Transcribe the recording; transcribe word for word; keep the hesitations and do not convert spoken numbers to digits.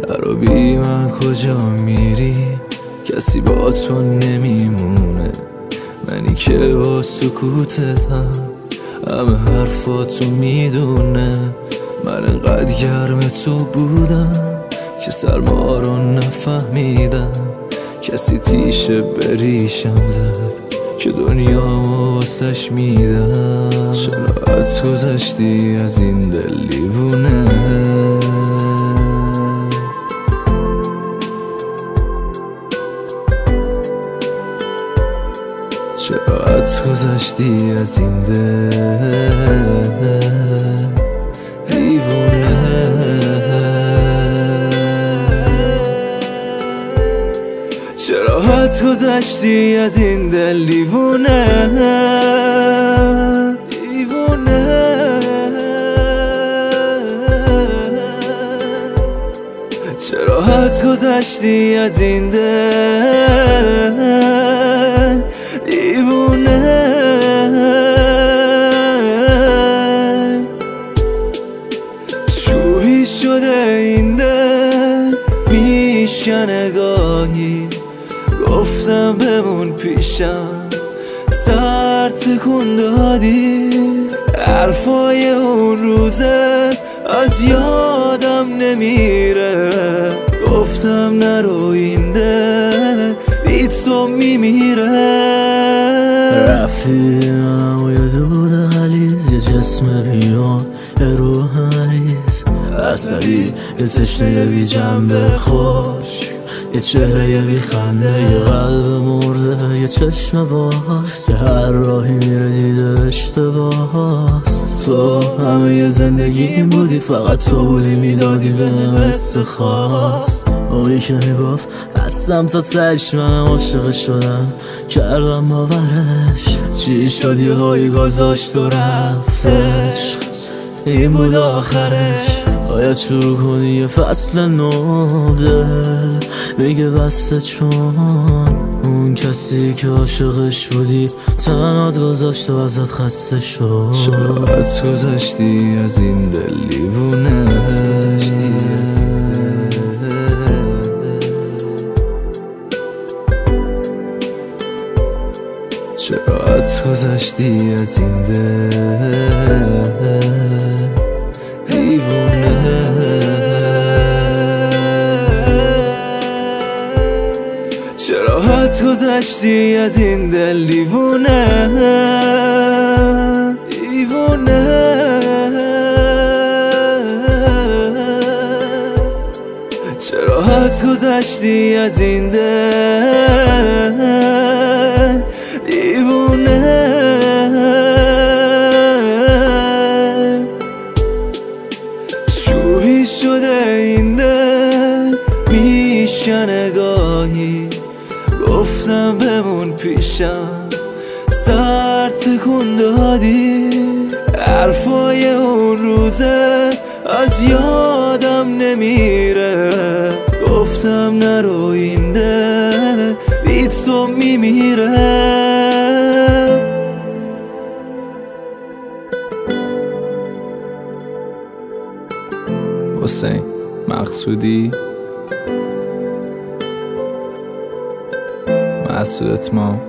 برا بی من کجا میری؟ کسی با تو نمیمونه، منی که با سکوتتم همه حرفاتو میدونه. من انقدر گرم تو بودم که سرما رو نفهمیدم. کسی تیشه بریشم زد که دنیا واسش میدم. چرا از گذشتی از این دل دیوونه؟ چرا از گذشتی از این دل دیوونه؟ چرا حد گذشتی از این دل دیوونه؟ دیوونه. چرا حد گذشتی از این دل دیوونه؟ چوبی شده این دل میشکنه گاهی. گفتم بمون پیشم سر تکون دادی. حرفای اون روزت از یادم نمیره. گفتم نرو این دل بی تو میمیره. رفتی منم یه دود غلیظ، یه جسم بیان، یه روح مریض عصبی، یه تشنه بی جنبه خوش، یه چهره یه بی خنده، یه قلب مرده، یه چشم باز که هر راهی میره دیده اشتباهست. تو همه یه زندگیم بودی، فقط تو بودی میدادی بهم حس خاص. اونی که میگفت هستم تا تهش، منم عاشق شدم کردم باورش. چی شد یه هایی گذاشت و رفتش، این بود آخرش. باید شروع کنی یه فصل نو، دل میگه بسته چون اون کسی که عاشقش بودی تنهات گذاشت و ازت خسته شد. چرا از گذشتی از این دل دیوونه؟ چرا از گذشتی از این دل دیوونه؟ چرا حد گذشتی از این دل دیوونه؟ دیوونه. چرا حد گذشتی از این دل دیوونه؟ چوبی شده این دل میشکنه گاهی. گفتم بمون پیشم سر تکون دادی. حرفای اون روزت از یادم نمیره. گفتم نرو این دل بی تو میمیره. حسین مقصودی، مسعود اتمام.